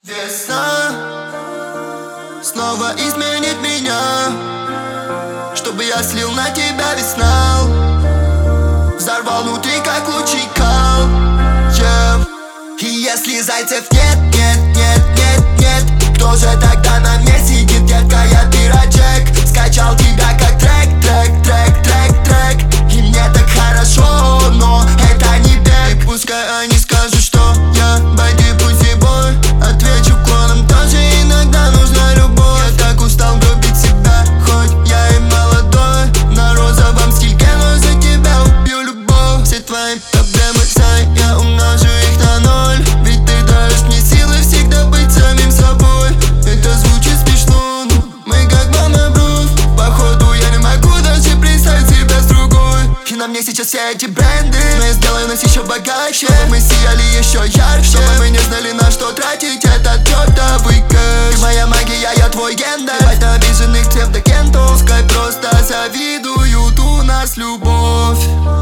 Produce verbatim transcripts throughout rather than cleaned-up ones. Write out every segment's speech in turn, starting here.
Весна снова изменит меня, чтобы я слил на тебя весь нал, взорвал внутри, как лучший кал, yeah. И если зайцев нет, нет, нет, нет, нет, кто же тогда на мне сидит, детка, я пирожек. Скачал тебя как трек, трек, трек, трек, трек. И мне так хорошо, но это не бег. Пускай они скажут, что я бэди, пусть бой. Отвечу клоном, тоже иногда нужна любовь. Я так устал губить себя, хоть я и молодой. На розовом стильке, но за тебя убью любовь. Все твои проблемы, знай, я умножу их на ноль. Ведь ты даешь мне силы всегда быть самим собой. Это звучит смешно, но мы как мама бровь. Походу я не могу даже представить себя с другой. И на мне сейчас все эти бренды, но я сделаю нас еще богаче. Мы сияли еще ярче, чтобы мы не знали, на что тратить этот чертовый кэш. Ты моя магия, я твой гендер. Хватит обиженных псевдокентов, пускай просто завидуют, у нас любовь.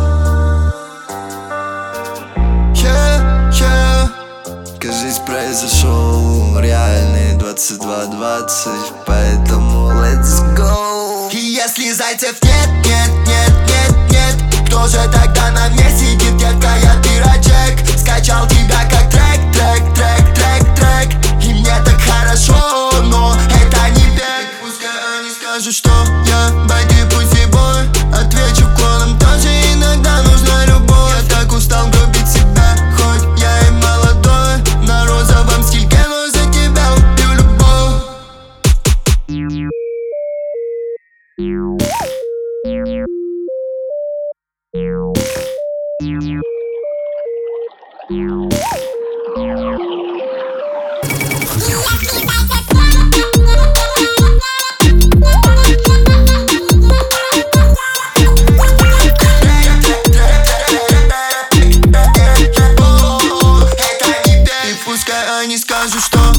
Yeah, yeah. Кажись, произошел реальный двадцать два двадцать, поэтому let's go. И если зайцев нет, нет, нет, нет, нет, кто же тогда на мне сидит, детка, я пирожек. Скачал тебя как трек, трек, трек, трек, трек. И мне так хорошо, но это не бег. Пускай они скажут, что я бэди, пусть и бой. Отвечу клоном, тоже иногда нужна любовь. Я так устал губить себя, хоть я и молодой. На розовом стильке, но за тебя убью любовь. И пускай они скажут, что